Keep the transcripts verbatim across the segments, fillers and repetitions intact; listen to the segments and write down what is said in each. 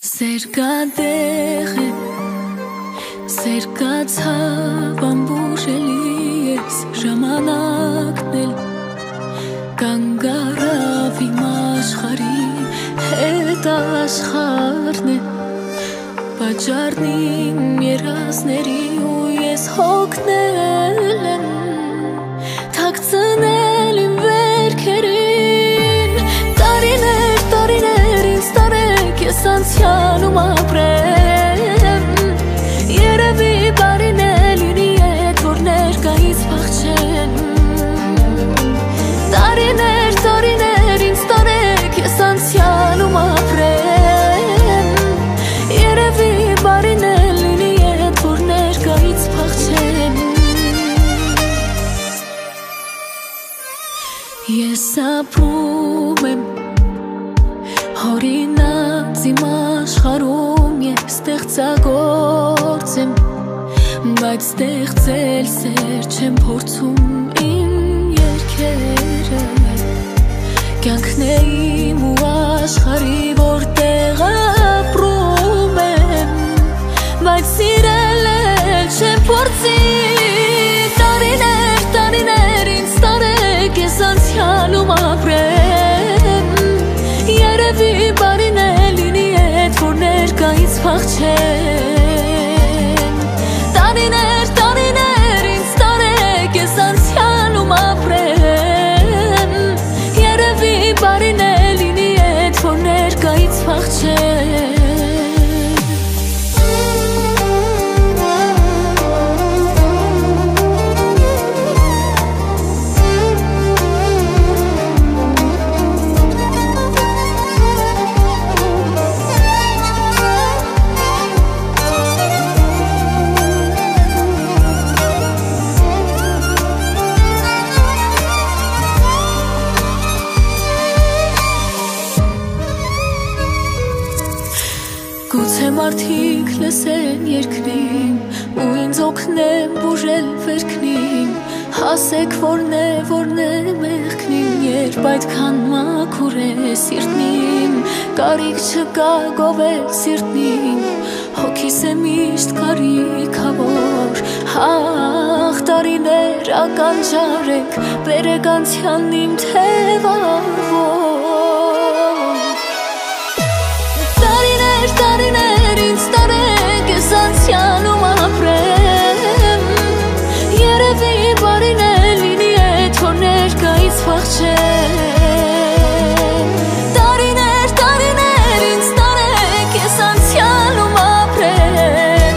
Սերկադեղ է, սերկացավ ամբուժելի ես ժամանակն էլ կանգարավ իմ աշխարհի հետ աշխարհն է պատճառն իմ երազների ու ես հոգնել եմ թաքցնել իմ վերքերին տարիներ, տարիներ ինձ տարեք ես անցյալում ապրեմ երևի բարին է լինի էդ որ ներկայից փախչեմ տարիներ, տարիներ ինձ տարեք ես անցյալում ապրեմ երևի բարին է լինի էդ որ ներկայից փախչեմ ես ապրում եմ հորինած իմ աշխարհում ես ստեղծագործ եմ բայց ստեղծել սեր չեմ փորձում իմ երգերը կյանքն է իմ ու աշխարհի որտեղ ապրում եմ բայց սիրել էլ չեմ փորձի տարիներ, տարիներ ինձ տարեք ես անցյալում ապրեմ երևի բարին է լինի էդ որ ներկայից փախչեմ տարիներ, տարիներ ինձ տարեք ես անցյալում ապրեմ երևի բարին է լինի էդ որ ներկայից փախչեմ Գուցե մարդիկ լսեն երկրին ու ինձ օգնեն բուժել վերքնին հասեք որն է, որն է մեղքնին երբ այդքան մաքուր է սիրտնին կարիք չկա գովել սիրտնին հոգիս է միշտ կարիքավոր հաղ տարիներ ականջարեք բերեք անցյալն իմ թևավոր տարիներ ինձ տարեք ես անցյալում ապրեմ երևի բարին է լինի էդ որ ներկայից փախչեմ տարիներ, տարիներ ինձ տարեք ես անցյալում ապրեմ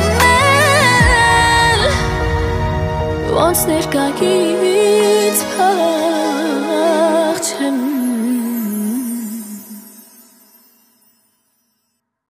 ոնց ներկայից փախչեմ